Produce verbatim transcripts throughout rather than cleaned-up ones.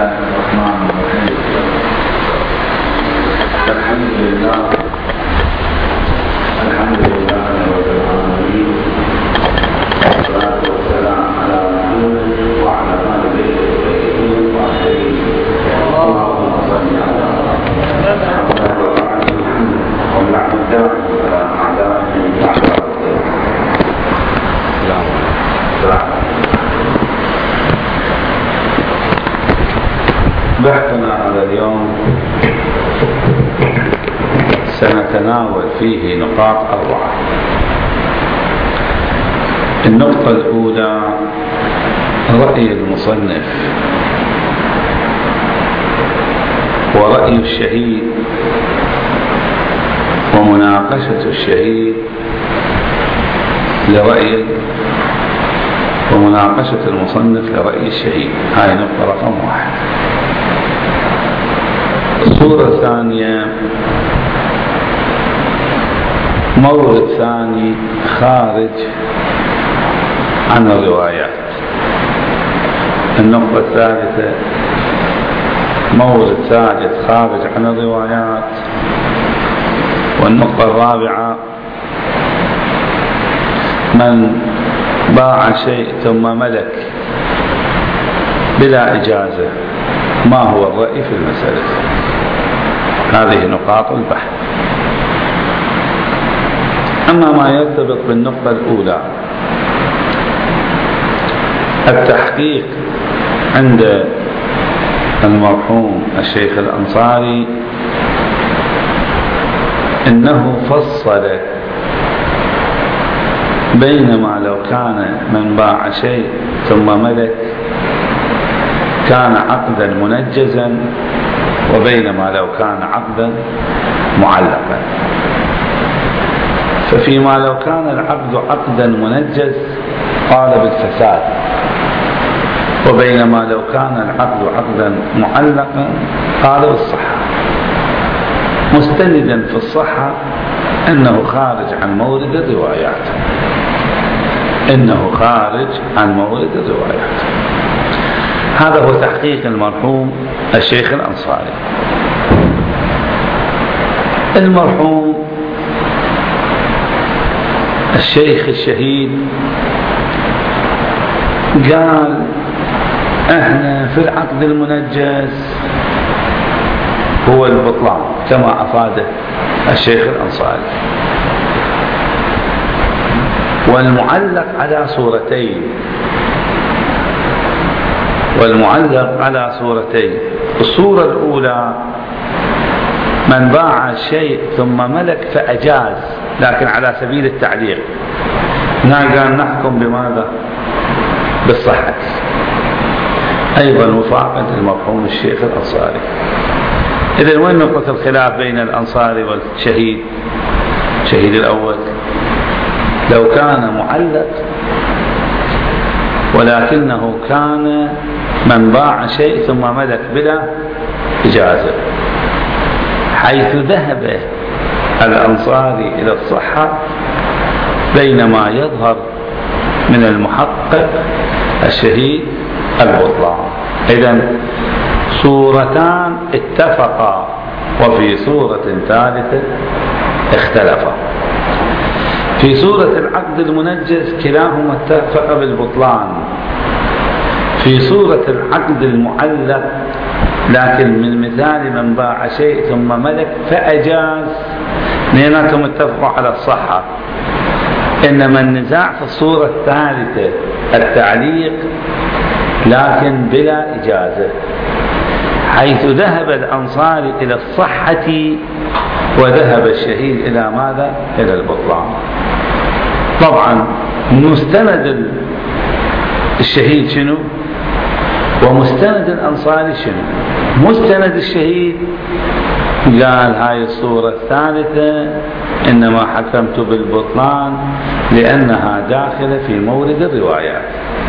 الله الرحمن الرحيم. الحمد لله الحمد لله رب العالمين، والصلاة والسلام على رسوله وعلى آله الطيبين الطاهرين. اللهم صل على محمد وعلى آل محمد ولعن الداعي على أعدائه وأعداء السلام. بحثنا هذا اليوم سنتناول فيه نقاط أربعة. النقطة الأولى رأي المصنف ورأي الشهيد ومناقشة الشهيد لرأي ومناقشة المصنف لرأي الشهيد. هاي نقطة رقم واحد. الصورة الثانية مورد ثاني خارج عن الروايات. النقطة الثالثة مورد ثالث خارج عن الروايات. والنقطة الرابعة من باع شيء ثم ملك بلا إجازة، ما هو الرأي في المسألة؟ هذه نقاط البحث. أما ما يرتبط بالنقطة الأولى، التحقيق عند المرحوم الشيخ الأنصاري إنه فصل بينما لو كان من باع شيء ثم ملك كان عقدا منجزا، وبينما لو كان عقدا معلقا. ففيما لو كان العقد عقدا منجز قال بالفساد، وبينما لو كان العقد عقدا معلقا قال بالصحة، مستندا في الصحة انه خارج عن مورد الروايات انه خارج عن مورد الروايات. هذا هو تحقيق المرحوم الشيخ الأنصاري. المرحوم الشيخ الشهيد قال احنا في العقد المنجز هو البطلان كما أفاده الشيخ الأنصاري، والمعلق على صورتين والمعلق على صورتين الصورة الأولى من باع شيء ثم ملك فأجاز، لكن على سبيل التعليق. هنا قال نحكم بماذا؟ بالصحة، أيضا وفاقا المرحوم الشيخ الأنصاري. إذن وين نقطة الخلاف بين الأنصاري والشهيد؟ الشهيد الأول لو كان معلق ولكنه كان من باع شيء ثم ملك بلا إجازة، حيث ذهب الأنصاري إلى الصحة، بينما يظهر من المحقق الشهيد البطلان. إذن صورتان اتفقا، وفي صورة ثالثة اختلفا. في صورة العقد المنجز كلاهما اتفق بالبطلان. في صورة العقد المعلق لكن من مثال من باع شيء ثم ملك فأجاز، اثنيناتهم اتفقوا على الصحة. إنما النزاع في الصورة الثالثة التعليق لكن بلا إجازة، حيث ذهب الأنصاري إلى الصحة وذهب الشهيد إلى ماذا؟ إلى البطلان. طبعا مستند الشهيد شنو؟ ومستند الأنصاري شنو؟ مستند الشهيد قال هاي الصورة الثالثة إنما حكمت بالبطلان لأنها داخلة في مورد الروايات.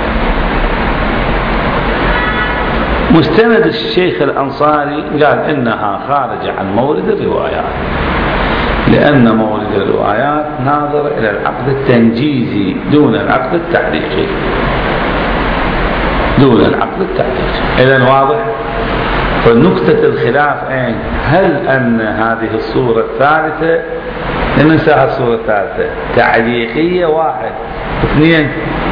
مستند الشيخ الأنصاري قال إنها خارجة عن مورد الروايات، لأن مورد الروايات ناظر إلى العقد التنجيزي دون العقد التعليقي دون العقد التعليقي. إذن واضح فنقطة الخلاف أين؟ هل أن هذه الصورة الثالثة، ننسى الصورة الثالثة، تعليقية واحد، اثنين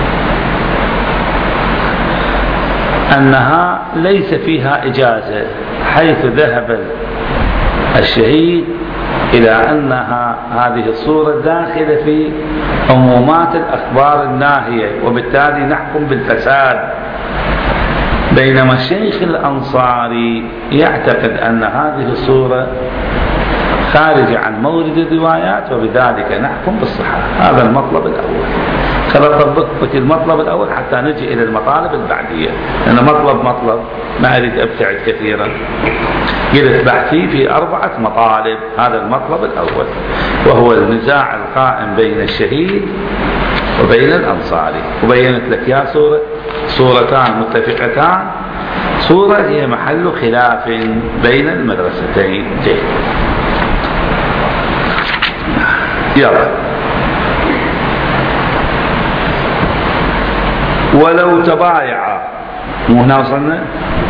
أنها ليس فيها إجازة، حيث ذهب الشهيد إلى أنها هذه الصورة داخلة في عمومات الأخبار الناهية، وبالتالي نحكم بالفساد. بينما الشيخ الأنصاري يعتقد أن هذه الصورة خارجة عن مورد الروايات، وبذلك نحكم بالصحة. هذا المطلب الأول. خلنا نطبق المطلب الأول حتى نجي إلى المطالب البعدية، لأن مطلب مطلب ما أريد أبتعد كثيرا. قلت بحثي في أربعة مطالب. هذا المطلب الأول، وهو النزاع القائم بين الشهيد وبين الأنصاري. وبينت لك يا صورة صورتان متفقتان، صورة هي محل خلاف بين المدرستين. جيد. يلا. ولو تبايع، وهنا وصلنا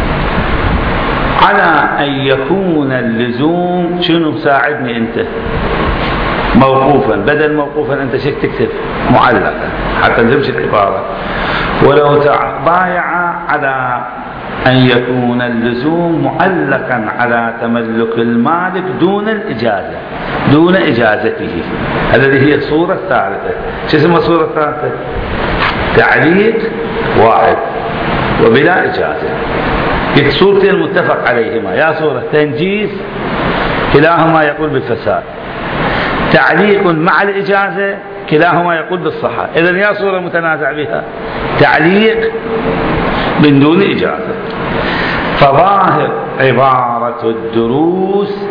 على أن يكون اللزوم شنو؟ ساعدني أنت. موقوفا، بدل موقوفا أنت شك تكتب معلقا حتى تمشي العبارة. ولو تبايع على أن يكون اللزوم معلقا على تملك المالك دون الإجازة، دون إجازته. هذه هي الصورة الثالثة. شو اسمها الصورة الثالثة؟ تعليق واحد وبلا إجازة. صورتين المتفق عليهما، يا صورة تنجيز كلاهما يقول بالفساد، تعليق مع الإجازة كلاهما يقول بالصحة. إذن يا صورة متنازع بها، تعليق من دون إجازة. فظاهر عبارة الدروس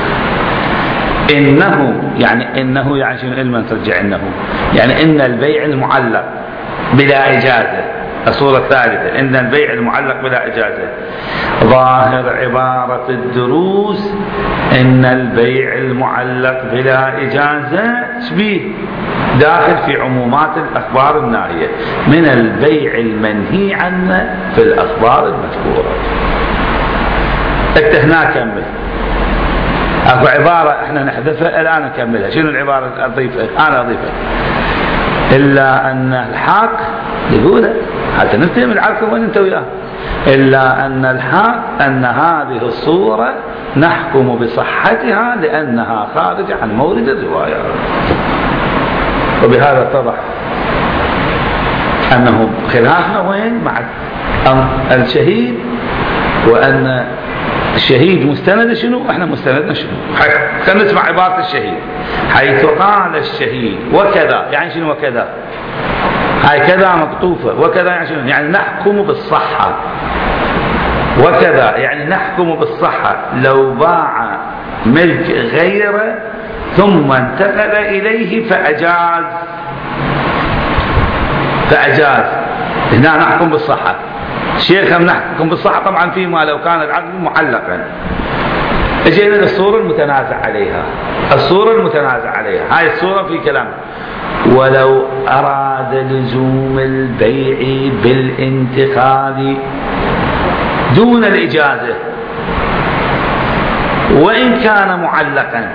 إنه، يعني إنه يعني شنو؟ علما ترجع إنه يعني إن البيع المعلق بلا إجازة. الصورة الثالثة إن البيع المعلق بلا إجازة. ظاهر عبارة الدروس إن البيع المعلق بلا إجازة شبيه داخل في عمومات الأخبار الناهية من البيع المنهي عنه في الأخبار المذكورة. انت هنا كمل. اكو عبارة احنا نحذفها الآن نكملها. شنو العبارة أضيفها؟ أنا أضيفها. إلا أن الحق يقولها حتى نفتهم العركة وين انت وياه. إلا أن الحق أن هذه الصورة نحكم بصحتها لأنها خارجة عن مورد الرواية. وبهذا اتضح أنه خلافنا وين مع الشهيد، وأن الشهيد مستند شنو؟ احنا مستندنا شنو؟ خلينا نسمع عبارة الشهيد. حيث قال الشهيد وكذا، يعني شنو وكذا؟ هاي كذا مقطوفة، وكذا يعني شنو؟ يعني نحكم بالصحة. وكذا يعني نحكم بالصحة لو باع ملك غيره ثم انتقل إليه فأجاز فأجاز هنا نحكم بالصحة. شيخ نحكم بالصحة طبعا فيما لو كان العقد معلقا. اجينا للصورة المتنازع عليها. الصورة المتنازع عليها هاي الصورة في كلام ولو أراد لزوم البيع بالانتقال دون الإجازة وإن كان معلقا.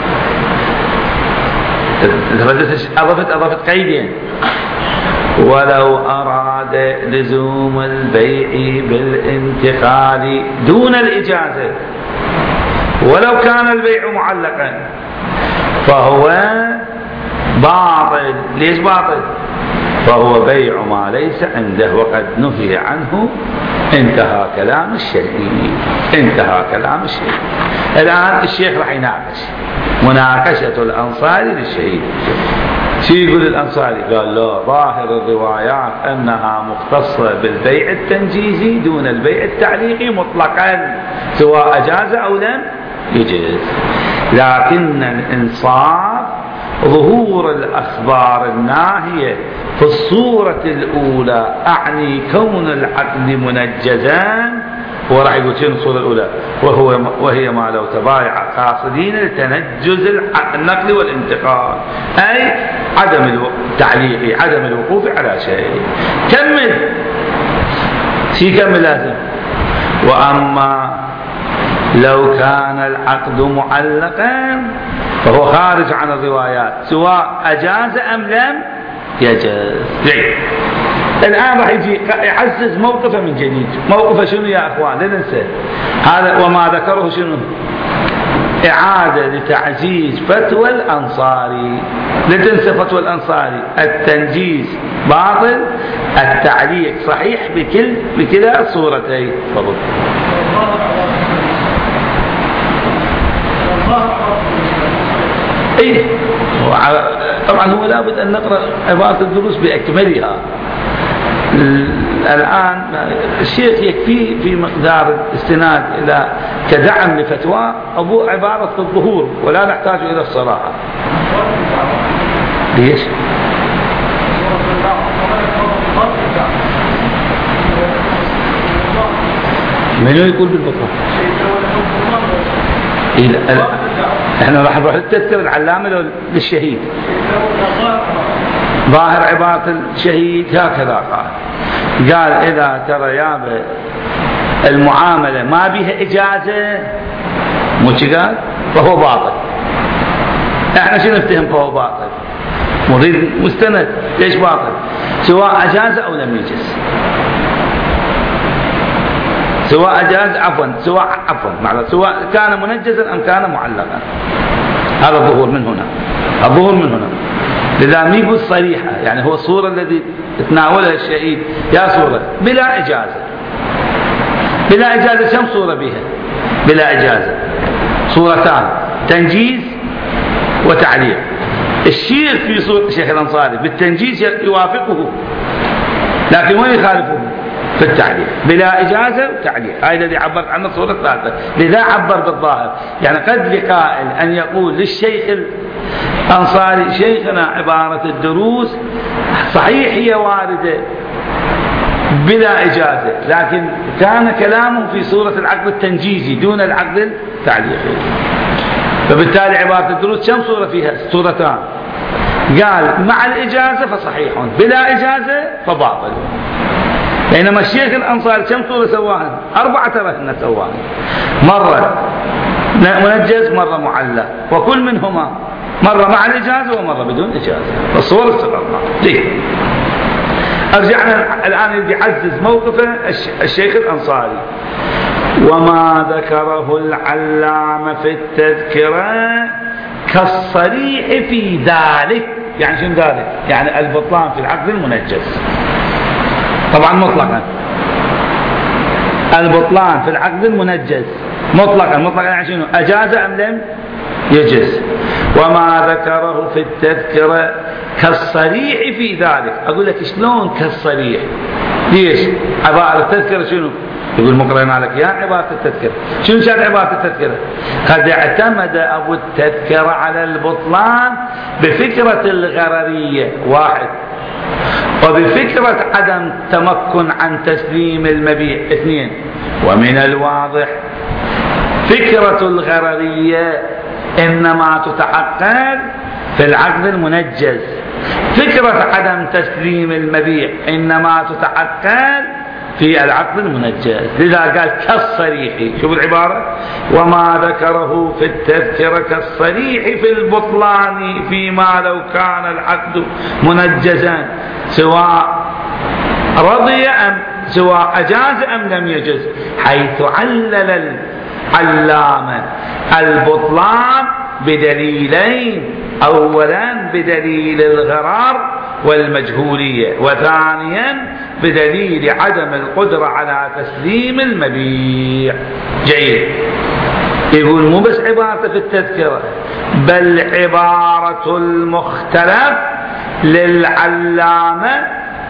أضفت أضفت قيدين. ولو أراد لزوم البيع بالانتقال دون الإجازة ولو كان البيع معلقا فهو باطل. ليش باطل؟ فهو بيع ما ليس عنده وقد نهي عنه. انتهى كلام الشرعي. انتهى كلام الشيخ. الآن الشيخ راح يناقش مناقشة الأنصاري للشهيد. شو يقول الأنصاري؟ قال لا، ظاهر الروايات أنها مختصة بالبيع التنجيزي دون البيع التعليقي مطلقا سواء أجاز أو لم يجز. لكن الإنصاف ظهور الأخبار الناهية في الصورة الأولى أعني كون العقد منجزا. وراح يقول شنو الصورة الأولى؟ وهو وهي ما لو تبايع قاصدين لتنجز النقل والانتقال، أي عدم التعليق، عدم الوقوف على شيء. كمل شي كمل لازم. وأما لو كان العقد معلقا فهو خارج عن الروايات سواء أجاز أم لم يجز. الآن راح يجي يحسس موقفه من جديد. موقفه شنو يا أخوان؟ لا ننسى هذا وما ذكره شنو؟ إعادة لتعزيز فتوى الأنصاري. لا تنسى فتوى الأنصاري، التنجيز باطل، التعليق صحيح بكل بكلا الصورتين. تفضل. إيه طبعا هو لابد أن نقرأ عبارة الدروس بأكملها. الآن الشيخ يكفي في مقدار الاستناد إلى كدعم لفتوى أبو عبارة الظهور، ولا نحتاج إلى الصراحة. ليش؟ من يقول بالبطلان؟ إيه احنا راح نروح للتذكرة العلامة للشهيد. ظاهر عبارة الشهيد هكذا قال قال إذا ترى يا المعاملة ما بها إجازة مو قال فهو باطل. احنا شو نفتهم فهو باطل؟ مريد مستند. ليش باطل؟ سواء أجاز أو لم يجز، سواء أجاز عفوا سواء عفوا معنا سواء كان منجزا أم كان معلقا. هذا الظهور من هنا، الظهور من هنا. لذا ما يقول صريحة، يعني هو الصورة الذي تناولها الشهيد يا صورة بلا إجازة. بلا إجازة كم صورة بها؟ بلا إجازة صورتان، تنجيز وتعليق. الشيخ في صورة الشيخ الأنصاري بالتنجيز يوافقه، لكن وين يخالفه؟ في التعليق بلا إجازة وتعليق. هذا الذي عبرت عنه الصورة الثالثة. لذا عبر بالظاهر. يعني قد لقائل أن يقول للشيخ الأنصاري شيخنا عبارة الدروس صحيح هي واردة بلا إجازة، لكن كان كلامه في صورة العقد التنجيزي دون العقد التعليقي، فبالتالي عبارة الدروس كم صورة فيها؟ صورتان. قال مع الإجازة فصحيح، بلا إجازة فباطل. بينما الشيخ الأنصاري كم صورة سواهن؟ أربعة ترى سواهن، مرة منجز مرة معلق، وكل منهما مرة مع الإجازة ومرة بدون إجازة. الصور استقرنا. ليه؟ أرجعنا الآن يعزز موقفه الشيخ الأنصاري. وما ذكره العلامة في التذكرة كالصريح في ذلك. يعني شنو ذلك؟ يعني البطلان في العقد المنجز طبعا مطلقا. البطلان في العقد المنجز مطلقا. مطلقا يعني شنو؟ أجاز أم لم يجز. وما ذكره في التذكرة كالصريح في ذلك. أقول لك شلون كالصريح؟ ليش؟ عبارة التذكرة شنو؟ يقول مقرنا لك يا عبارة التذكرة. شنو كانت عبارة التذكرة؟ قد اعتمد أبو التذكرة على البطلان بفكرة الغررية واحد، وبفكرة عدم تمكن عن تسليم المبيع اثنين. ومن الواضح فكرة الغررية إنما تتحقق في العقد المنجز، فكرة عدم تسليم المبيع إنما تتحقق في العقد المنجز. لذا قال كالصريح. شوف العبارة: وما ذكره في التذكرة كالصريح في البطلان فيما لو كان العقد منجزا سواء رضي أم سواء أجاز أم لم يجز، حيث علل العلامة البطلان بدليلين: أولا بدليل الغرار والمجهولية، وثانيا بدليل عدم القدرة على تسليم المبيع. جيد. يقول مو بس عبارة في التذكرة، بل عبارة المختلف للعلامة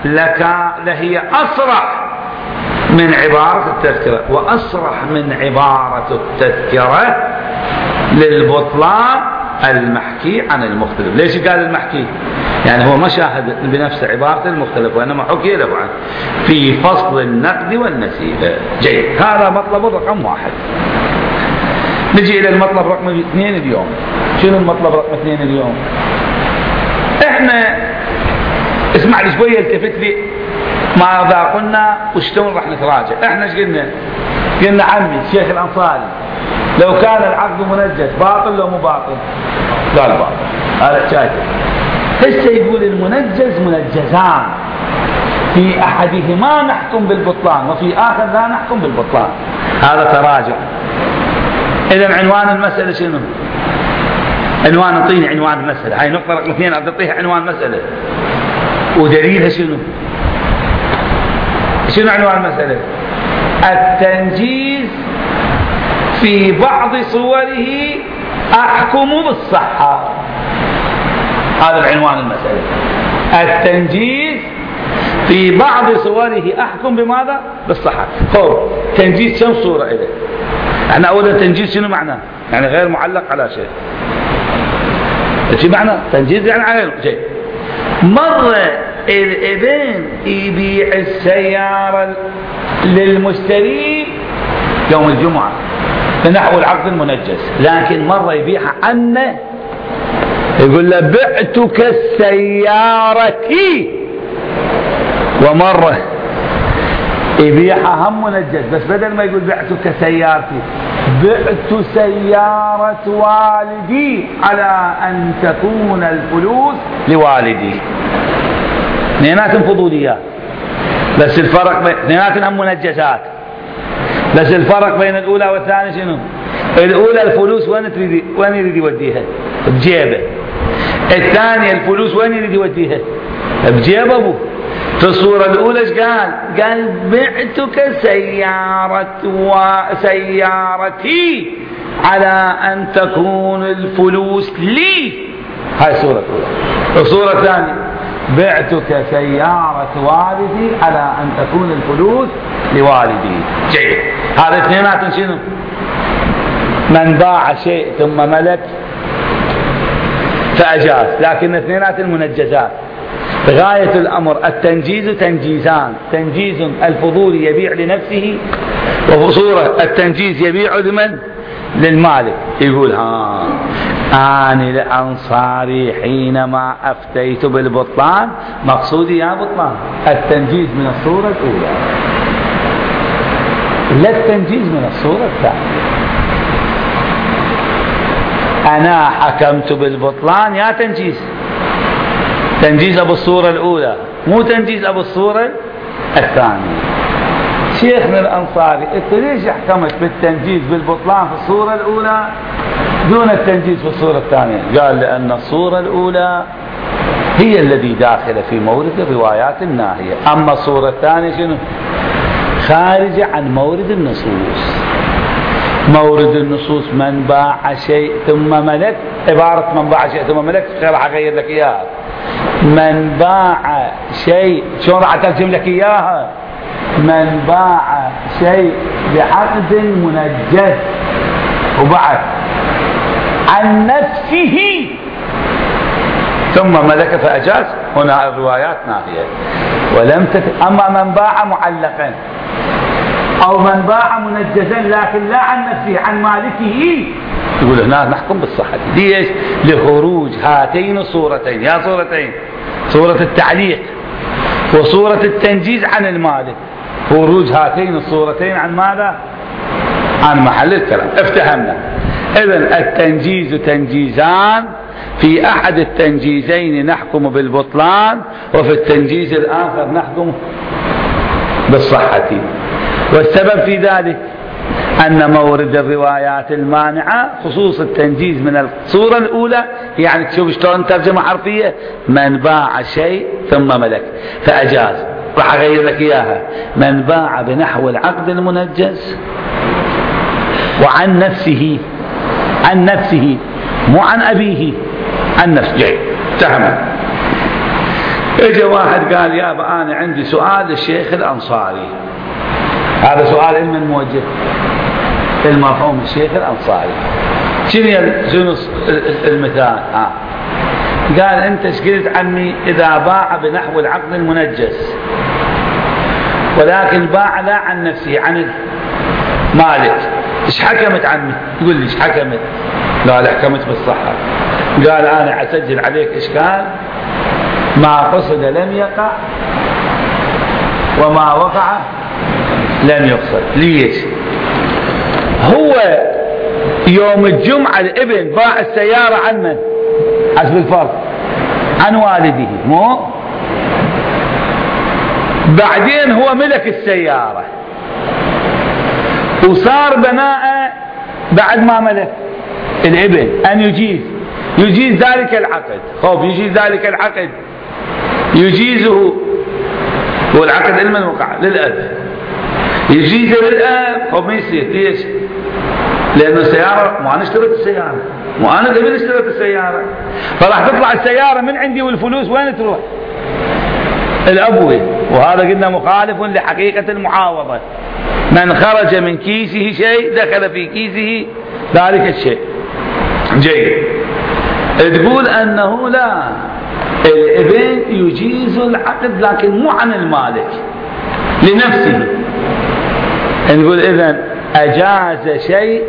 لهي أصرح من عبارة التذكرة، وأصرح من عبارة التذكرة للبطلان المحكي عن المختلف. ليش قال المحكي؟ يعني هو ما شاهد بنفس عبارة المختلف، وإنما حكي له عنه في فصل النقد والنسيئة. جيد. هذا مطلب رقم واحد. نجي إلى المطلب رقم اثنين اليوم. شنو المطلب رقم اثنين اليوم؟ احنا اسمع لي شوية، التفت لي ماذا قلنا وشلون راح نتراجع. احنا ايش قلنا؟ قلنا عمي الشيخ الأنصاري لو كان العقد منجز باطل لو مو باطل؟ قال باطل. هذا شايف. هسه يقول المنجز منجزان، في أحدهما نحكم بالبطلان وفي آخر لا نحكم بالبطلان. هذا تراجع. إذا عنوان المسألة شنو؟ عنوان اعطيني عنوان المسألة، هاي نقطة رقم اثنين أعطيها عنوان مسألة ودليلها شنو؟ شنو عنوان المسألة؟ التنجيز في بعض صوره أحكم بالصحة. هذا العنوان المسألة. التنجيز في بعض صوره أحكم بماذا؟ بالصحة. خب تنجيز كم صورة إليه؟ احنا أولا تنجيز شنو معناه؟ يعني غير معلق على شيء. شو معنى تنجيز؟ يعني غير شيء. مرة الابن يبيع السيارة للمشتري يوم الجمعة بنحو العقد المنجز، لكن مرة يبيعها عنه يقول له بعتك السيارة، ومرة يبيعها هم منجز بس بدل ما يقول بعتك سيارتي بعت سيارة والدي على أن تكون الفلوس لوالدي. اثنيناتهم فضوليات بس الفرق بين اثنيناتهم هم منجزات، بس الفرق بين الأولى والثانية شنو؟ الأولى الفلوس وين تريد وين يريد يوديها؟ بجيبه. الثانية الفلوس وين يريد يوديها؟ بجيب أبوه. في الصورة الأولى ايش قال؟ قال بعتك سيارة وسيارتي على أن تكون الفلوس لي. هاي الصورة الأولى. الصورة الثانية بعتك سيارة والدي على أن تكون الفلوس لوالدي. جيد. هذا اثنينات شنو؟ من باع شيء ثم ملك فأجاز، لكن اثنينات المنجزات. غاية الأمر التنجيز تنجيزان، تنجيز الفضول يبيع لنفسه، وصورة التنجيز يبيع لمن؟ للمالك. يقول ها أنا الأنصاري حينما أفتيت بالبطلان مقصودي يا بطلان التنجيز من الصورة الأولى لا التنجيز من الصورة الثانية. أنا حكمت بالبطلان يا تنجيز، تنجيز أبو الصورة الأولى مو تنجيز أبو الصورة الثانية. شيخنا الأنصاري أنت ليش حكمت بالتنجيز بالبطلان في الصورة الأولى دون التنجيز في الصورة الثانية؟ قال لأن الصورة الأولى هي الذي داخل في مورد الروايات الناهية، أما الصورة الثانية شنو؟ خارجة عن مورد النصوص. مورد النصوص من باع شيء ثم ملك، عبارة من باع شيء ثم ملك راح أغير لك إياها. من باع شيء شلون راح أترجم لك إياها؟ من باع شيء بعقد منجز وبعد عن نفسه ثم ملك فأجاز، هنا الروايات ناهية ولم تت... أما من باع معلقا أو من باع منجزا لكن لا عن نفسه عن مالكه يقول هنا نحكم بالصحة. ليش؟ لخروج هاتين الصورتين، يا صورتين، صورة التعليق وصورة التنجيز عن المالك، خروج هاتين الصورتين عن ماذا؟ عن محل الكلام. افتهمنا. إذن التنجيز تنجيزان، في أحد التنجيزين نحكم بالبطلان وفي التنجيز الآخر نحكم بالصحة. والسبب في ذلك أن مورد الروايات المانعة خصوص التنجيز من الصورة الأولى، يعني تشوف شلون ترجمة حرفية من باع شيء ثم ملك فأجاز، راح أغير لك إياها من باع بنحو العقد المنجز وعن نفسه، عن نفسه مو عن أبيه، عن نفسه. تهم اجى واحد قال يا أبا أنا عندي سؤال للشيخ الأنصاري. هذا سؤال من موجه المرحوم الشيخ الأنصاري. شنو المثال؟ آه. قال أنت ايش قلت عني إذا باع بنحو العقد المنجز ولكن باع لا عن نفسه عن المالك، ايش حكمت عني؟ يقول لي ايش حكمت؟ قال حكمت بالصحة. قال أنا أسجل عليك إشكال، ما قصد لم يقع وما وقع لم يقصد. ليش؟ هو يوم الجمعة الابن باع السيارة عن من؟ حسب الفرض عن والده، مو بعدين هو ملك السيارة وصار بناء بعد ما ملك الابن أن يجيز يجيز ذلك العقد. خوف يجيز ذلك العقد يجيزه، هو العقد لمن وقع؟ للأب. يجيزه للأب، خوف ما يصير. ليش؟ لأنه السيارة مو أنا اشتريت السيارة، مو أنا الابن اشتريت السيارة، فراح تطلع السيارة من عندي والفلوس وين تروح؟ الأبوي. وهذا قلنا مخالف لحقيقة المعاوضة. من خرج من كيسه شيء دخل في كيسه ذلك الشيء. جيد. تقول أنه لا، الابن يجيز العقد لكن مو عن المالك لنفسه. نقول إذن أجاز شيء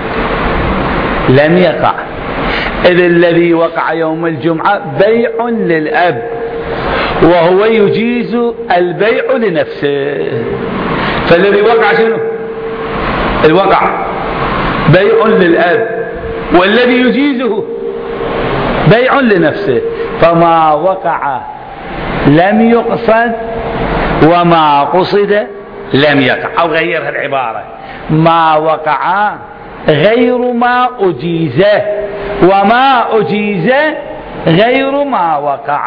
لم يقع، إذ الذي وقع يوم الجمعة بيع للأب وهو يجيز البيع لنفسه. فالذي وقع شنو؟ الوقع بيع للأب، والذي يجيزه بيع لنفسه. فما وقع لم يقصد وما قصد لم يقع. أو غيرها العبارة، ما وقع غير ما أجيزه وما أجيز غير ما وقع.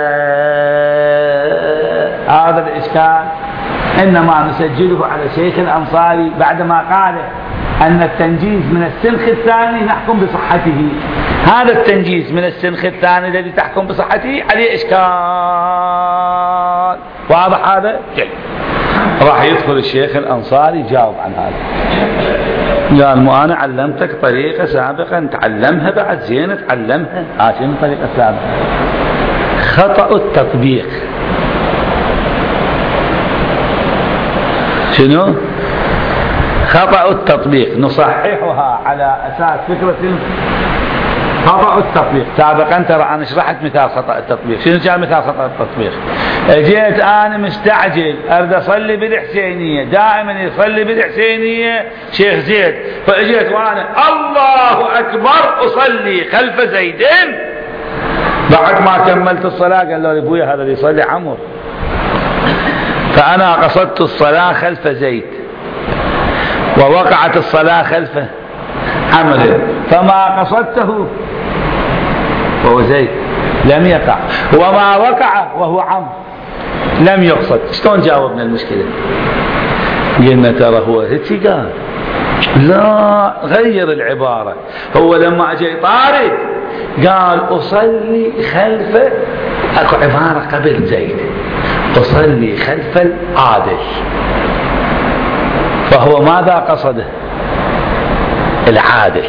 هذا الإشكال إنما نسجله على شيخ الأنصاري بعدما قال أن التنجيز من السنخ الثاني نحكم بصحته. هذا التنجيز من السنخ الثاني الذي تحكم بصحته عليه إشكال. واضح هذا؟ جيد. راح يدخل الشيخ الأنصاري يجاوب عن هذا. قال مو أنا علمتك طريقة سابقا تعلمها بعد زين تعلمها. عشان الطريقة السابقة خطأ التطبيق. شنو؟ خطأ التطبيق. نصححها على أساس فكرة خطأ التطبيق. سابقا ترى أنا شرحت مثال خطأ التطبيق. شنو كان مثال خطأ التطبيق؟ جيت أنا مستعجل أريد أصلي بالحسينية، دائما يصلي بالحسينية شيخ زيد، فأجيت وأنا الله أكبر أصلي خلف زيدين. بعد ما كملت الصلاة قال له أبويا هذا اللي يصلي عمر، فأنا قصدت الصلاة خلف زيد ووقعت الصلاة خلف عمر، فما قصدته وهو زيد لم يقع، وما وقع وهو عمر لم يقصد. شلون جاوبنا المشكلة؟ قلنا ترى هو هيك قال، لا غير العبارة. هو لما اجى طارد قال أصلي خلف، اكو عبارة قبل زيد أصلي خلف العادل، فهو ماذا قصده؟ العادل،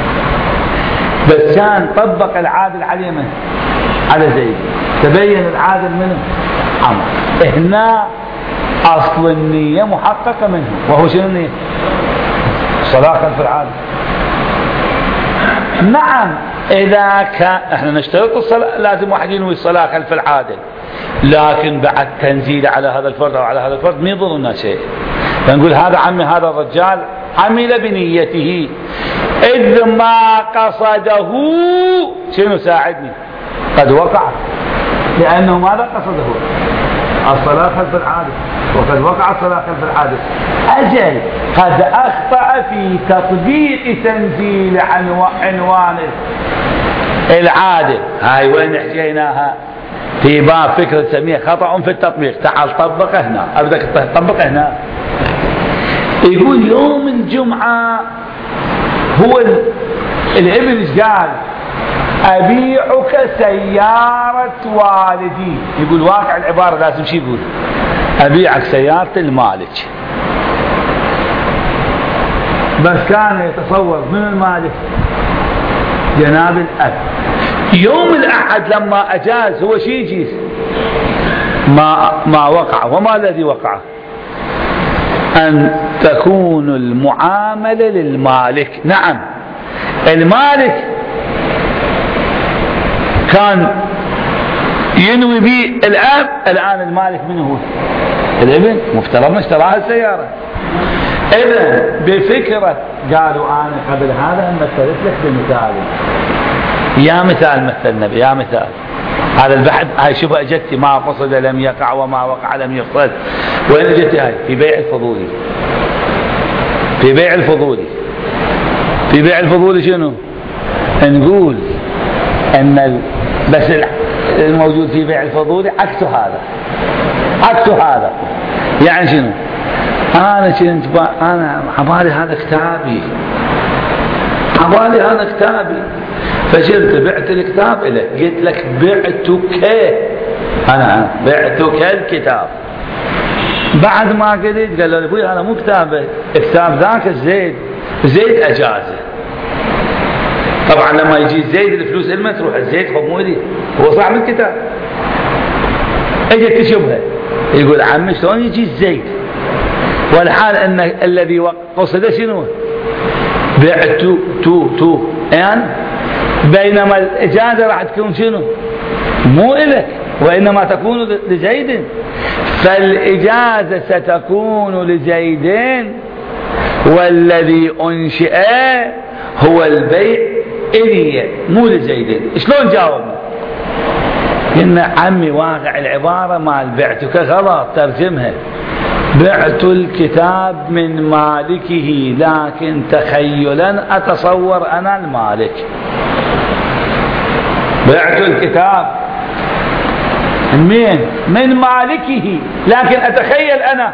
بس كان طبق العادل على من؟ على زيد، تبين العادل منه عمر. هنا أصل النية محققة منه، وهو شنو النية؟ الصلاة خلف العادل. نعم إذا كان احنا نشترط الصلاة لازم واحد ينوي الصلاة خلف العادل، لكن بعد تنزيل على هذا الفرد أو على هذا الفرد ما يضرنا شيء، فنقول هذا عمي هذا الرجال عمل بنيته، إذ ما قصده شنو ساعدني؟ قد وقع، لأنه ماذا قصده؟ الصلاة خلف العادل، وقد وقع الصلاة خلف العادل. أجل قد أخطأ في تطبيق تنزيل عنوان العادل. هاي وين حكيناها؟ في باب فكرة تسميه خطأ في التطبيق. تعال طبقه هنا، أبدك تطبقه هنا. يقول يوم الجمعة هو الابن ايش قال؟ أبيعك سيارة والدي. يقول واقع العبارة لازم شي يقول؟ أبيعك سيارة المالك. بس كان يتصور من المالك؟ جناب الأب. يوم الأحد لما أجاز هو شي يجيز؟ ما, ما وقع. وما الذي وقع؟ أن تكون المعاملة للمالك. نعم المالك كان ينوي به الأب، الآن المالك من هو؟ الابن. مفترض اشتراها السيارة. إذا بفكرة قالوا أنا قبل هذا مثلت لك بمثال، يا مثال مثلنا يا مثال. هذا البحث هاي شبه اجتي ما قصد لم يقع وما وقع لم يقصد. وين اجتي هاي؟ في بيع الفضولي. في بيع الفضولي في بيع الفضولي شنو؟ نقول ان بس الموجود في بيع الفضولي عكس هذا، عكس هذا. يعني شنو؟ انا كنت انا عبالي هذا كتابي، عبالي هذا كتابي، فشلت بعت الكتاب له، قلت لك بعتك، انا بعتك الكتاب. بعد ما قلت قال له ابوي هذا مو كتابه، كتاب ذاك زيد، زيد اجازه. طبعا لما يجي زيد الفلوس لما تروح الزيد خب مو لي، هو صاحب الكتاب. اجت تشبهه، يقول عمي شلون يجي الزيد والحال ان الذي قصده شنو؟ بعت تو تو يعني، بينما الاجازه راح تكون شنو؟ مو إلك وانما تكون لزيد، فالاجازه ستكون لزيد والذي انشئ هو البيع إلي مو لزيد. شلون جاوبنا؟ قلنا عمي واقع العباره مال بعتك غلط، ترجمها بعت الكتاب من مالكه لكن تخيلا أتصور أنا المالك. بعت الكتاب من من مالكه لكن أتخيل أنا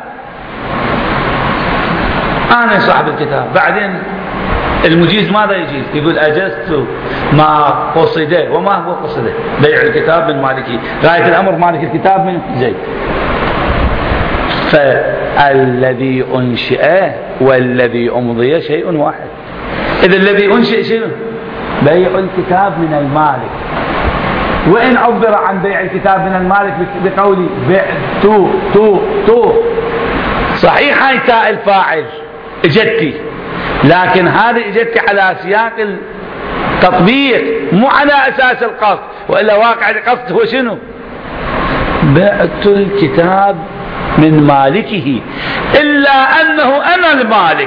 أنا صاحب الكتاب. بعدين المجيز ماذا يجيز؟ يقول أجزت ما قصده. وما هو قصده؟ بيع الكتاب من مالكه، غاية الأمر مالك الكتاب من زيد. فالذي أنشئ والذي أمضي شيء واحد. إذا الذي أنشئ شنو؟ بيع الكتاب من المالك. وإن عبر عن بيع الكتاب من المالك بقولي بعت تو تو، صحيح هاي تاء الفاعل اجتي، لكن هذه اجتي على سياق التطبيق مو على أساس القصد، وإلا واقع القصد هو شنو؟ بعت الكتاب من مالكه، إلا أنه أنا المالك.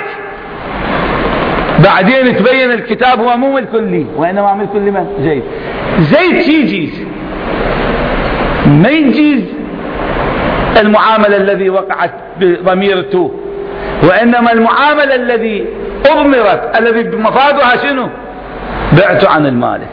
بعدين تبين الكتاب هو مو ملك لي وإنما ملك لمن؟ زيد. زيد شي يجيز؟ ما يجيز المعاملة الذي وقعت بضمير تو، وإنما المعاملة الذي أضمرت الذي بمفادها شنو؟ بعت عن المالك.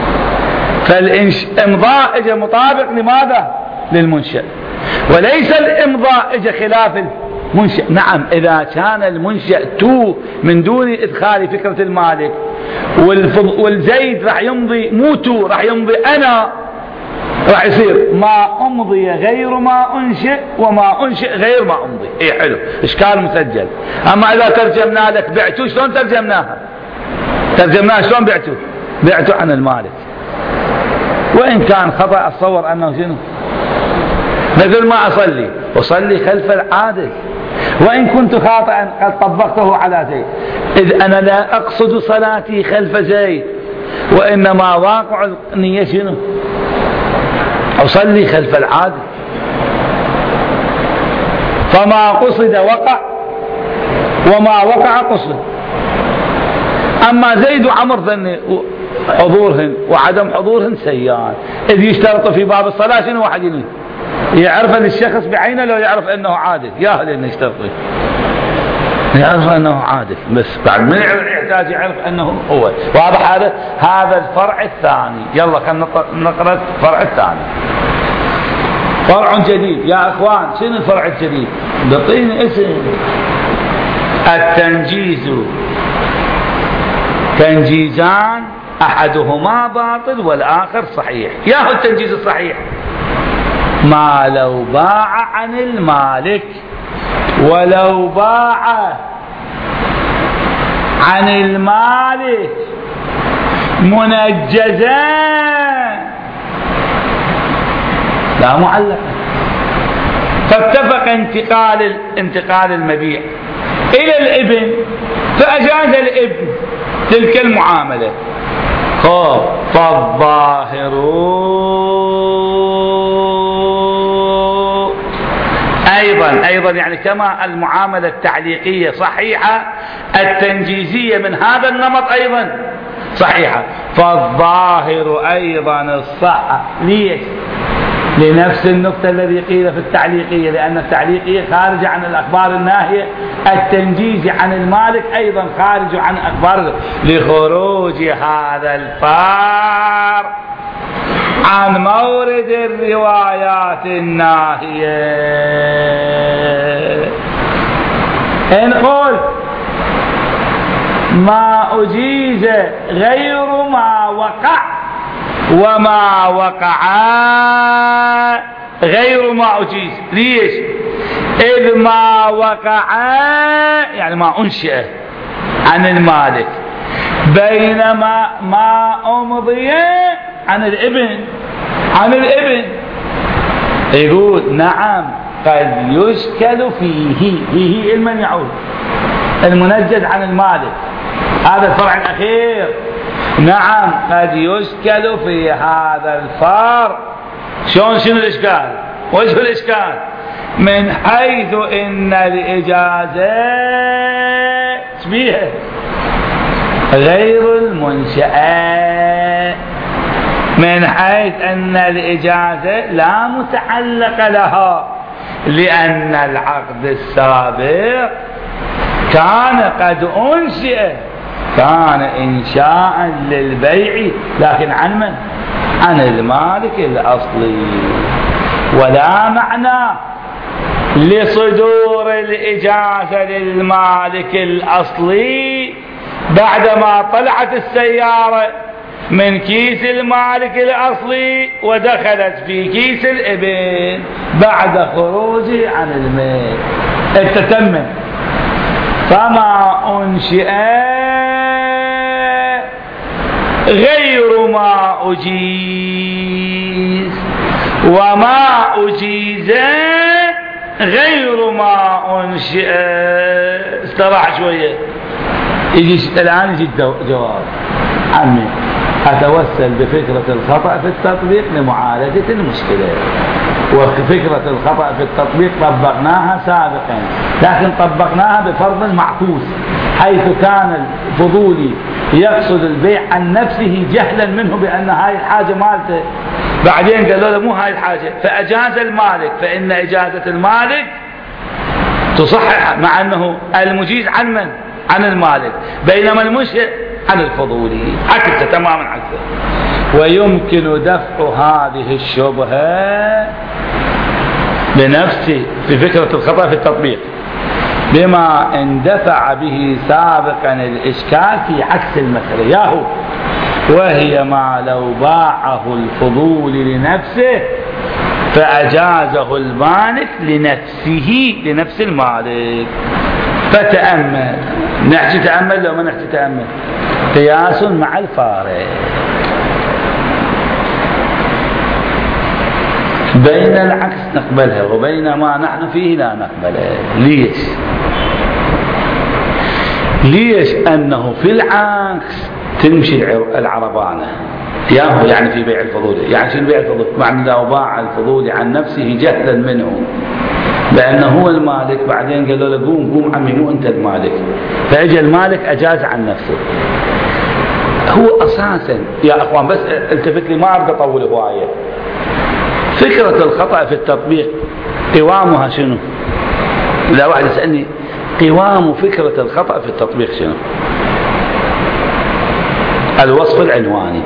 فالإمضاء اجى مطابق لماذا؟ للمنشأ، وليس الإمضاء اجى خلاف المنشأ. نعم إذا كان المنشأ تو من دون إدخال فكرة المالك، والزيد راح يمضي مو تو، راح يمضي أنا، راح يصير ما أمضي غير ما أنشئ وما أنشئ غير ما أمضي. إيه حلو، إشكال مسجل. أما إذا ترجمنا لك بعتو، شلون ترجمناها؟ ترجمناها شلون بعتو؟ بعتو عن المالك. وإن كان خطأ أتصور أنه شنو؟ مثل ما أصلي أصلي خلف العادل، وإن كنت خاطئا قد طبقته على زيد، إذ أنا لا أقصد صلاتي خلف زيد، وإنما واقع النية شنو؟ أصلي خلف العادل. فما قصد وقع وما وقع قصد. أما زيد وعمر ذن حضورهن وعدم حضورهن سيان، إذ يشترط في باب الصلاة شنو؟ واحد يني يعرف أن الشخص بعينه لو يعرف أنه عادل، ياهل أنه يشترط، يعرف أنه عادل، بس بعد من يحتاج يعرف أنه هو. واضح هذا؟ هذا الفرع الثاني. يلا خلينا نقرأ الفرع الثاني. فرع جديد يا أخوان. شنو الفرع الجديد؟ بطيني اسم. التنجيز تنجيزان أحدهما باطل والآخر صحيح. يا هو التنجيز الصحيح؟ ما لو باع عن المالك ولو باع عن المالك منجزان لا معلق، فاتفق انتقال انتقال المبيع إلى الابن فأجاز الابن تلك المعاملة. خب فالظاهر أيضا أيضا يعني كما المعاملة التعليقية صحيحة، التنجيزية من هذا النمط أيضا صحيحة. فالظاهر أيضا الصحة. ليش؟ لنفس النقطة الذي قيل في التعليقية، لأن التعليقية خارجة عن الأخبار الناهية، التنجيز عن المالك أيضا خارج عن أخبار، لخروج هذا الفار عن مورد الروايات الناهية. نقول ما أجيز غير ما وقع، وما وقع غير ما أجيز. ليش؟ إذ ما وقع يعني ما أنشئ عن المالك، بينما ما أمضي عن الابن عن الابن. يقول نعم قد يشكل فيه، فيه المن يعود المنجز عن المالك، هذا الفرع الأخير. نعم قد يشكل في هذا الفار. شلون؟ شنو الإشكال؟ وجه الإشكال من حيث إن الإجازة بها غير المنشأة، من حيث أن الإجازة لا متعلق لها، لأن العقد السابق كان قد أنشئ، كان إنشاء للبيع، لكن عن من؟ عن المالك الأصلي. ولا معنى لصدور الإجازة للمالك الأصلي بعدما طلعت السيارة من كيس المالك الأصلي ودخلت في كيس الابن بعد خروجه عن الملك، التتمم. فما أنشئ غير ما أجيز، وما أجيز غير ما أنشئ. استراح شوية، يجي الآن يجي جواب. عمي أتوسل بفكرة الخطأ في التطبيق لمعالجة المشكلة، وفكرة الخطأ في التطبيق طبقناها سابقا، لكن طبقناها بفرض معكوس، حيث كان الفضولي يقصد البيع عن نفسه جهلا منه بأن هاي الحاجة مالته، بعدين قالوا له مو هاي الحاجة فأجاز المالك، فإن إجازة المالك تصحح، مع أنه المجيز عن من؟ عن المالك، بينما المنشئ عن الفضولي، عكسه تماما عكسه. ويمكن دفع هذه الشبهة بنفسه في فكرة الخطأ في التطبيق بما اندفع به سابقا الإشكال في عكس المسألة، ياهو وهي ما لو باعه الفضول لنفسه فأجازه المالك لنفسه، لنفس المالك. فتأمل، نحكي تأمل لو ما نحكي تأمل، قياس مع الفارق بين العكس نقبلها وبين ما نحن فيه لا نقبلها. ليش؟ ليش؟ أنه في العكس تمشي العربانة، ياهو يعني في بيع الفضولي، يعني شنو بيع الفضولي؟ معنى لو باع الفضولي عن نفسه جهلا منه لأنه هو المالك، بعدين قالوا له قوم قوم عمي مو أنت المالك، فأجى المالك أجاز عن نفسه. هو أساسا يا أخوان بس التفت لي، ما أريد أطول هواية، فكرة الخطأ في التطبيق قوامها شنو؟ لا واحد يسألني قوام فكرة الخطأ في التطبيق شنو؟ الوصف العنواني،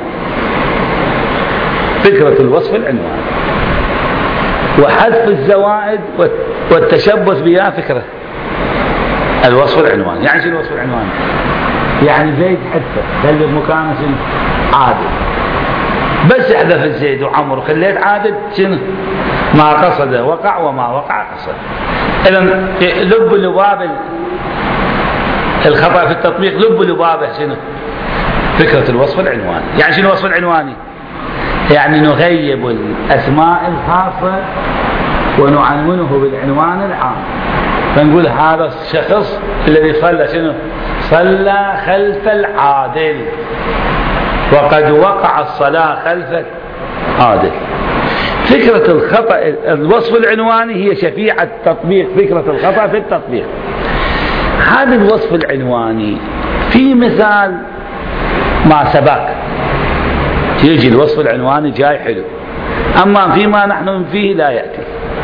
فكرة الوصف العنواني وحذف الزوائد والتشبث بها فكرة الوصف العنواني. يعني شنو الوصف العنواني؟ يعني زيد حذفه خلي مكانه شنو؟ عادل، بس حذف الزيد وعمر وخليت عادل شنو؟ ما قصد وقع وما وقع قصد. إذا لب لباب الخطأ في التطبيق، لب لبابه شنو؟ فكرة الوصف العنواني. يعني شنو الوصف العنواني؟ يعني نغيب الأسماء الخاصة ونعنونه بالعنوان العام، فنقول هذا الشخص الذي صلى شنو؟ صلى خلف العادل، وقد وقع الصلاة خلف العادل. فكرة الخطأ الوصف العنواني هي شفيعة تطبيق فكرة الخطأ في التطبيق. هذا الوصف العنواني في مثال ما سبق يجي الوصف العنواني جاي حلو، أما فيما نحن فيه لا يأتي،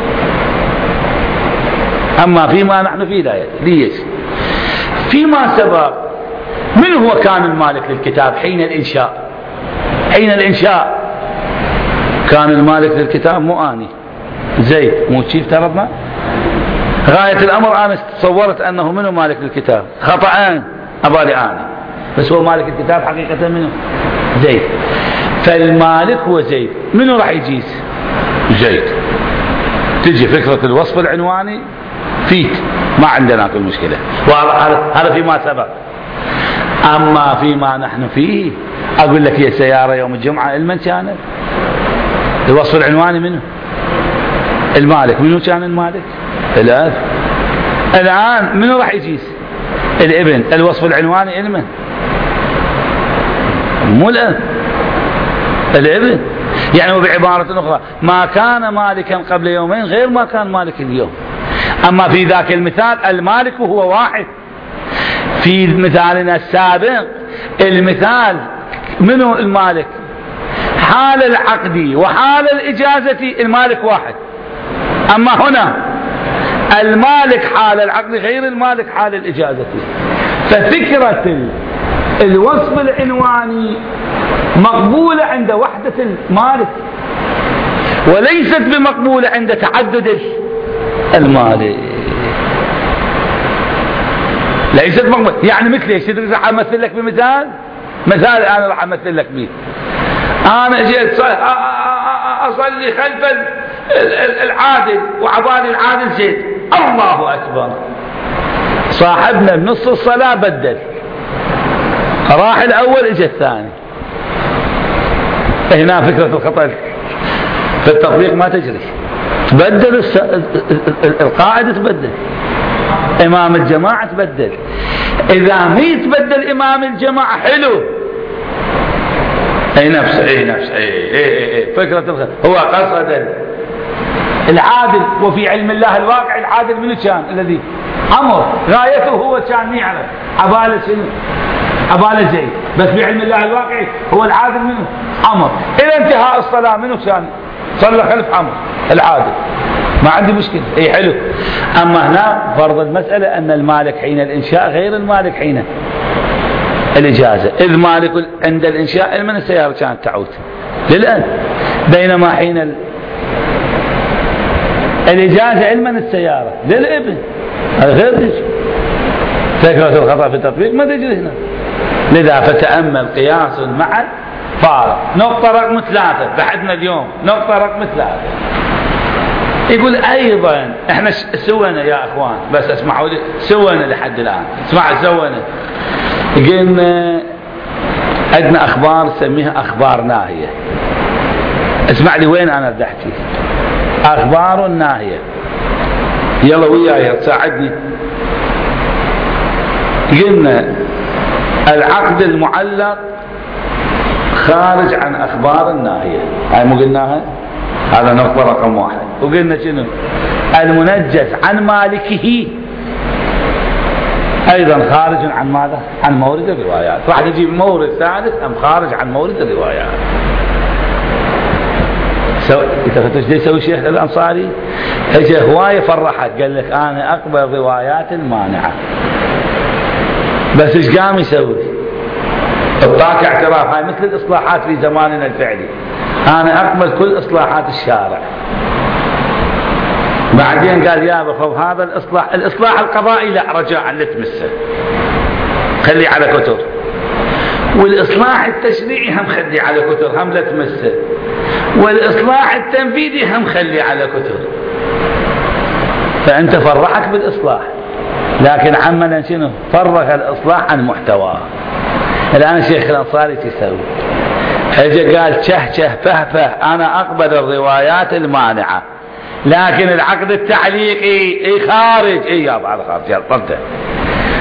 أما فيما نحن فيه لا يأتي. ليش؟ فيما سبق من هو كان المالك للكتاب حين الإنشاء؟ حين الإنشاء كان المالك للكتاب مو أني زيد، مو شيء افترضنا؟ غاية الأمر أنا تصورت أنه منه مالك للكتاب، خطأان أبالي أنا، بس هو مالك الكتاب حقيقة منه زيد. فالمالك هو زيد، منه راح يجيز؟ زيد. تجي فكرة الوصف العنواني فيت، ما عندنا كل مشكلة، وهذا فيما سبق. أما فيما نحن فيه أقول لك هي سيارة يوم الجمعة المن كانت؟ الوصف العنواني منه المالك، منه كان المالك؟ الآن الآن منه راح يجيز؟ الابن. الوصف العنواني المن؟ مو الآن الابن. يعني وبعبارة أخرى ما كان مالكا قبل يومين غير ما كان مالك اليوم. أما في ذاك المثال المالك هو واحد. في مثالنا السابق المثال منه المالك؟ حال العقد وحال الإجازة المالك واحد، أما هنا المالك حال العقد غير المالك حال الإجازة. ففكرة الوصف العنواني مقبولة عند وحدة المالك وليست بمقبولة عند تعدد المالك، ليست مقبولة. يعني مثل ايش؟ راح امثل لك بمثال، مثال انا راح امثل لك به. انا جيت اصلي خلف العادل وعبالي العادل زيد، الله اكبر، صاحبنا بنص الصلاة بدل، راح الاول اجى الثاني. هنا فكرة الخطأ في التطبيق ما تجري، تبدل القائد، تبدل امام الجماعة، تبدل. اذا ما يتبدل امام الجماعة حلو، اي نفس اي نفس اي اي اي فكرة الخطأ. هو قصد العادل، وفي علم الله الواقع العادل منو كان؟ الذي عمر غايته هو كان يعرف عبالة شنو؟ عبالة زيد، بس في علم الله الواقعي هو العادل منه عمر. إلى انتهاء الصلاة منه كان صلى خلف عمر العادل، ما عندي مشكلة، اي حلو. أما هنا فرض المسألة أن المالك حين الإنشاء غير المالك حين الإجازة، إذ مالك عند الإنشاء علما السيارة كانت تعود للآن، بينما حين الإجازة علما السيارة للابن. هذا غير تجي فكرة الخطأ في التطبيق ما تجري هنا. لذا فتأمل قياس مع فارق. نقطة رقم ثلاثة بعدنا اليوم، نقطة رقم ثلاثة يقول أيضا احنا سوينا يا أخوان، بس اسمعوا لي، سوينا لحد الآن، اسمع سوينا، قلنا عندنا أخبار نسميها أخبار ناهية. اسمع لي وين أنا بدي أحكي، أخبار ناهية، يلا وياي تساعدني. قلنا العقد المعلق خارج عن أخبار الناهية، هاي مو قلناها؟ هذا نقطة رقم واحد. وقلنا شنو؟ المنجز عن مالكه أيضا خارج عن ماذا؟ عن مورد الروايات. راح نجيب مورد ثالث أم خارج عن مورد الروايات. سو... انت فتش ليش يسوي الشيخ الأنصاري؟ اجى هواية فرحك، قال لك أنا أقبل روايات المانعة، بس ايش قام يسوي؟ اعطاك اعتراف، هاي مثل الإصلاحات في زماننا الفعلي، أنا أقبل كل إصلاحات الشارع. بعدين قال يا بخو هذا الإصلاح، الإصلاح القضائي لا رجاء لا تمسه، خلي على كتر، والإصلاح التشريعي هم خلي على كتر، هم لا تمسه، والإصلاح التنفيذي هم خلي على كتر. فأنت فرحك بالإصلاح، لكن عملا شنو؟ فرغ الإصلاح عن محتواه. الآن شيخ الأنصاري تسوي اجى قال شه شه فه فه أنا أقبل الروايات المانعة، لكن العقد التعليقي اي خارج، اي يا بعض خارج يا طرده،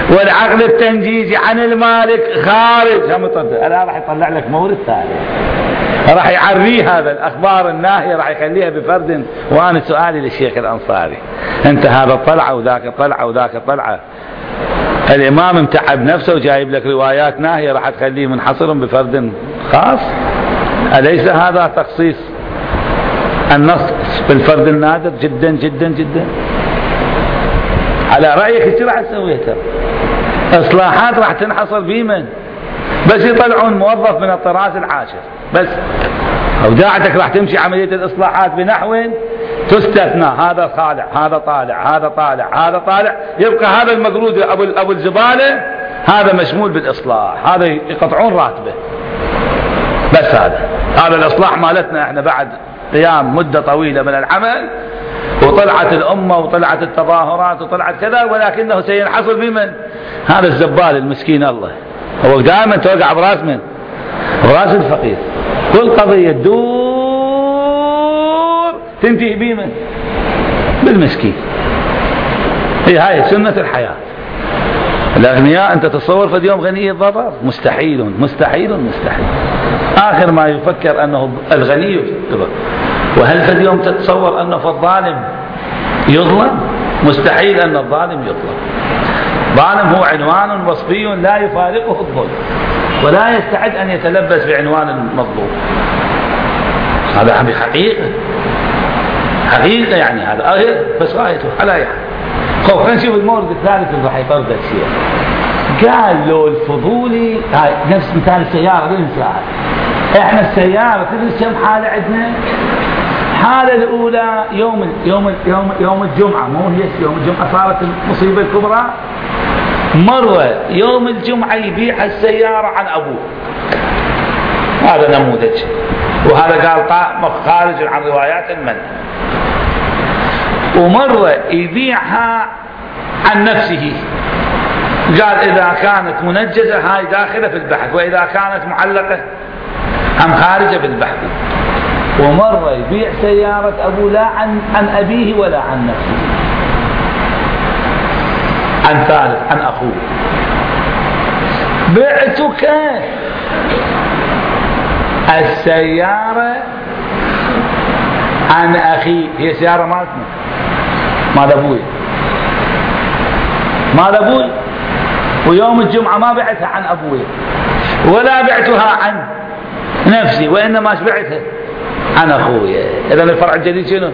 والعقد التنجيزي عن المالك خارج هم طرده. الآن راح يطلع لك مورد ثالث، راح يعريه هذا الأخبار الناهية، راح يخليها بفرد. وأنا سؤالي للشيخ الأنصاري، أنت هذا طلعة وذاك طلعة وذاك طلعة، الإمام متعب نفسه وجايب لك روايات ناهية راح تخليه منحصر بفرد خاص؟ أليس هذا تخصيص النص بالفرد النادر جدا جدا جدا؟ على رأيك ايش راح تسوي؟ إصلاحات راح تنحصر بمن؟ بس يطلعون موظف من الطراز العاشر بس، أوداعتك راح تمشي عملية الإصلاحات بنحو تستثنى، هذا خالع هذا طالع هذا طالع هذا طالع، يبقى هذا المقرود أبو, أبو الزبالة هذا مشمول بالإصلاح، هذا يقطعون راتبه. بس هذا هذا الإصلاح مالتنا احنا بعد قيام مدة طويلة من العمل، وطلعت الأمة وطلعت التظاهرات وطلعت كذا، ولكنه سينحصر بمن؟ هذا الزبال المسكين. الله هو دائما توقع براس من؟ براس الفقير. كل قضية دور تنتهي بمن؟ بالمسكين. هي هاي سنة الحياة. الأغنياء أنت تصور في اليوم غني الضرر؟ مستحيل مستحيل مستحيل. آخر ما يفكر أنه الغني يضر. وهل في اليوم تتصور أنه في الظالم يظلم؟ مستحيل أن الظالم يظلم. ظالم هو عنوان وصفي لا يفارقه الظلم، ولا يستعد أن يتلبس بعنوان المظلوم. هذا بحقيقة حقيقة يعني هذا أغير بس غايته على أي حال. خوف خلينا نشوف المورد الثالث اللي راح يفرد الشيء. قال له الفضولي هاي نفس مثال السيارة الإنسان. إحنا السيارة تدري كم حالة عندنا؟ الحالة الأولى يوم يوم يوم يوم الجمعة، مو هي يوم الجمعة صارت المصيبة الكبرى. مرة يوم الجمعة يبيع السيارة عن أبوه، هذا نموذج، وهذا قال خارج عن روايات المنع. ومرة يبيعها عن نفسه، قال إذا كانت منجزة هاي داخلة في البحث، وإذا كانت معلقة أم خارجة بالبحث. ومرة يبيع سيارة أبوه لا عن, عن أبيه ولا عن نفسه، عن ثالث عن أخوه. بعتك السيارة عن أخي، هي سيارة مالتنا مال أبوي مال أبوي، ويوم الجمعة ما بعتها عن أبوي ولا بعتها عن نفسي، وإنما بعتها عن أخوي. إذا الفرع الجديد شنو؟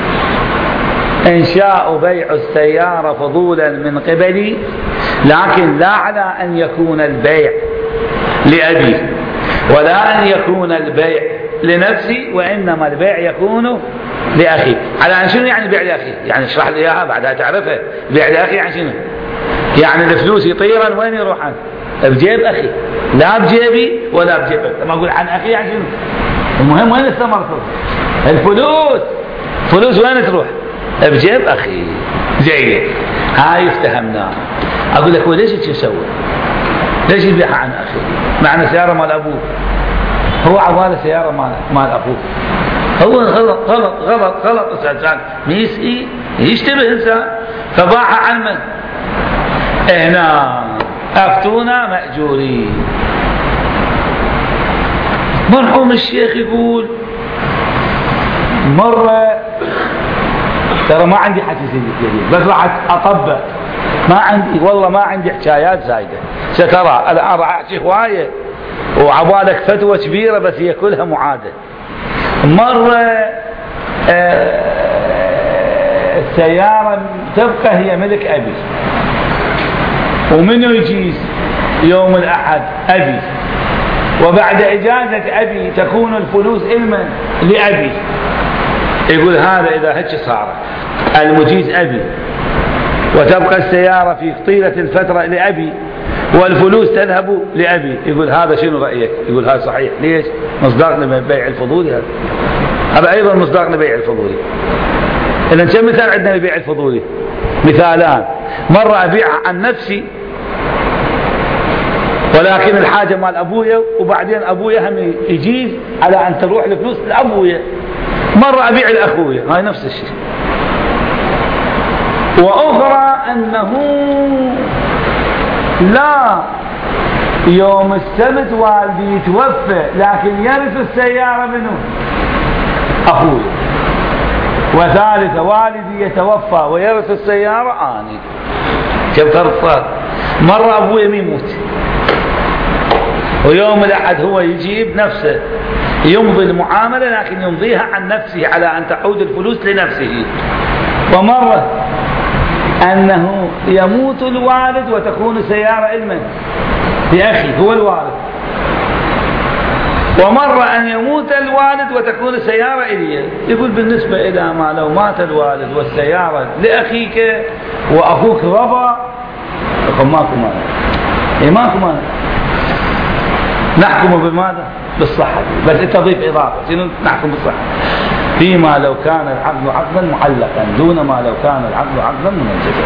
إنشاء بيع السيارة فضولا من قبلي، لكن لا على أن يكون البيع لأبي ولا أن يكون البيع لنفسي، وإنما البيع يكون لأخي. على أن شنو يعني البيع لأخي؟ يعني اشرح لي إياها بعدها تعرفها. البيع لأخي يعني شنو؟ يعني الفلوس يطيرا وين يروحان؟ بجيب أخي، لا بجيبي ولا بجيب. ما أقول عن أخي يعني شنو؟ المهم وين الثمر تروح؟ الفلوس فلوس وين تروح؟ بجيب أخي. جيد، هاي افتهمناها. أقول لك وليش تسوي؟ ليش يبيعها عن أخي؟ معنى سيارة مال أبوه، هو عوالة سيارة مال مال أبوه. هو غلط غلط غلط غلط. إنسان ميسي يشتبه إنسان فباعها عن من؟ هنا أفتونا مأجورين. مرحوم الشيخ يقول مرة، ترى ما عندي حكي جديد بس راح أطبق، ما عندي والله ما عندي حكايات زايدة سترى. الآن راح أحكي هواية وعبالك فتوى كبيرة بس هي كلها معادة. مرة السيارة تبقى هي ملك أبي، ومنه يجيز يوم الأحد أبي، وبعد إجازة أبي تكون الفلوس إلما لأبي. يقول هذا إذا هيك صارت المجيز أبي وتبقى السيارة في طيلة الفترة لأبي والفلوس تذهب لأبي، يقول هذا شنو رأيك؟ يقول هذا صحيح. ليش؟ مصداق لبيع الفضولي. هذا هذا أيضا مصداق لبيع الفضولي. إذن كم مثال عندنا لبيع الفضولي؟ مثالان. مرة أبيعها عن نفسي ولكن الحاجة مال أبويا، وبعدين أبويا هم يجيز على أن تروح الفلوس لأبويا. مرة أبيع لأخويا، هاي نفس الشيء. وأخرى أنه لا يوم السبت والدي يتوفى لكن يرث السيارة منه أخوي، وثالثة والدي يتوفى ويرث السيارة أني. كم فرق صار؟ مرة أبوي يموت ويوم الأحد هو يجيب نفسه يمضي المعاملة لكن يمضيها عن نفسه على أن تعود الفلوس لنفسه، ومرة أنه يموت الوالد وتكون السيارة علما لأخي هو الوالد، ومرة أن يموت الوالد وتكون السيارة إليه. يقول بالنسبة إلى ما لو مات الوالد والسيارة لأخيك وأخوك رضى يقول ماكو مانع، إيه ماكو مانع، نحكم بماذا؟ بالصحة. بس أنت تضيف إضافة، شنو نحكم بالصحة؟ فيما لو كان العقد عقدا معلقا دون ما لو كان العقد عقدا منجزا.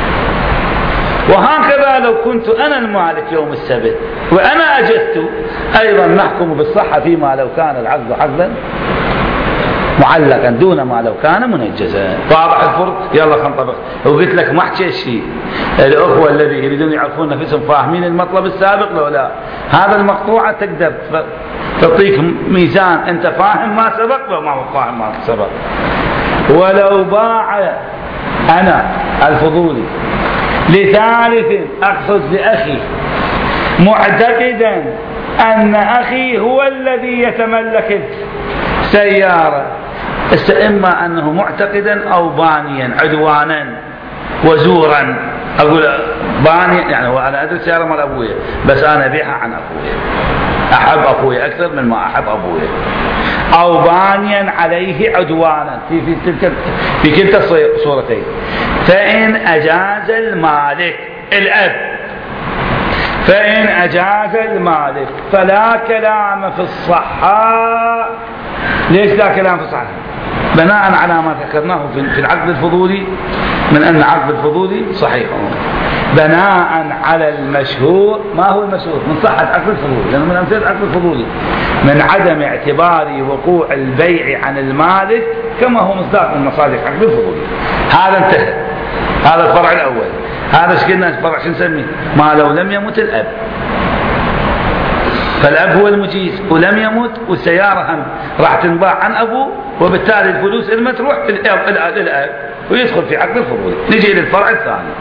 وهكذا لو كنت أنا المالك يوم السبت وأنا أجدت أيضا نحكم بالصحة فيما لو كان العقد عقدا معلقا دون ما لو كان منجزا. واضح الفرق؟ يلا خلينا نطبق. وقلت لك ما احكي شيء، الأخوة الذي يريدون يعرفون نفسهم فاهمين المطلب السابق لو لا؟ هذا المقطوعة تقدر تعطيك ميزان أنت فاهم ما سبق وما فاهم ما سبق. ولو باع أنا الفضولي لثالث أقصد لأخي معتقدا أن أخي هو الذي يتملك السيارة، إما أنه معتقدا أو بانيا عدوانا وزورا. أقول بانيا يعني هو أنا أدري سيارة مال أبويا بس أنا أبيعها عن أبويا، أحب أبويا أكثر من ما أحب أبويا، أو بانيا عليه عدوانا في في تلك في كلتا الصورتين. فإن أجاز المالك الأب فإن أجاز المالك فلا كلام في الصحة. ليش لا كلام في الصحة؟ بناء على ما ذكرناه في العقد الفضولي من أن عقد الفضولي صحيح، بناء على المشهور. ما هو المشهور من صحة عقد الفضولي؟ لأنه من أمثلة عقد الفضولي من عدم اعتبار وقوع البيع عن المالك كما هو مصداق من مصادق عقد الفضولي. هذا انتهى، هذا الفرع الأول. هذا ايش قلنا الفرع شو نسميه؟ ما لو لم يمت الأب، فالأب هو المجيز ولم يمت والسيارة هم راح تنباع عن أبوه وبالتالي الفلوس لما تروح للأب ويدخل في عقد الفضولي. نجي للفرع الثاني.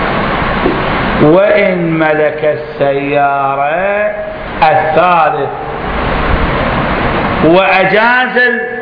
وإن ملك السيارة الثالث وأجاز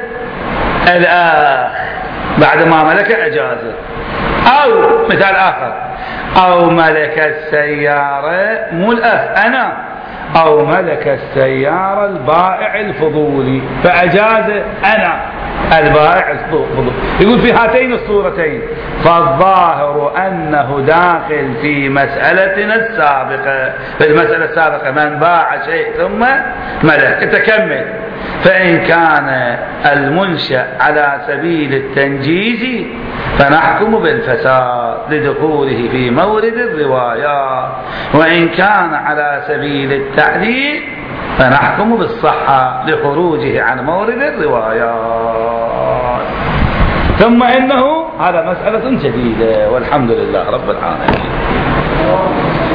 الآخ بعد ما ملك أجازه، أو مثال آخر أو ملك السيارة مو الأخ أنا، أو ملك السيارة البائع الفضولي فأجاز أنا البائع الفضولي. يقول في هاتين الصورتين فالظاهر أنه داخل في مسألتنا السابقة. في المسألة السابقة من باع شيء ثم ملك تكمل، فإن كان المنشأ على سبيل التنجيز فنحكم بالفساد لدخوله في مورد الروايات، وإن كان على سبيل التعليل فنحكم بالصحة لخروجه عن مورد الروايات. ثم إنه هذا مسألة جديدة والحمد لله رب العالمين.